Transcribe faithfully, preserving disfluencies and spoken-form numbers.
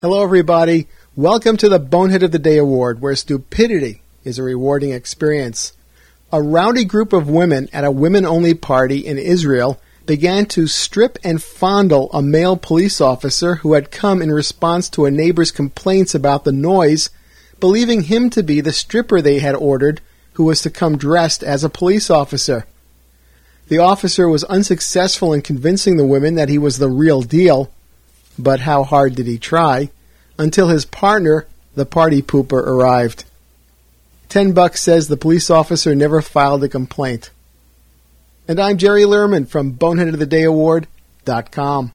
Hello, everybody. Welcome to the Bonehead of the Day Award, where stupidity is a rewarding experience. A rowdy group of women at a women-only party in Israel began to strip and fondle a male police officer who had come in response to a neighbor's complaints about the noise, believing him to be the stripper they had ordered, who was to come dressed as a police officer. The officer was unsuccessful in convincing the women that he was the real deal, but how hard did he try? Until his partner, the party pooper, arrived. Ten Bucks says the police officer never filed a complaint. And I'm Jerry Lerman from bonehead of the day award dot com.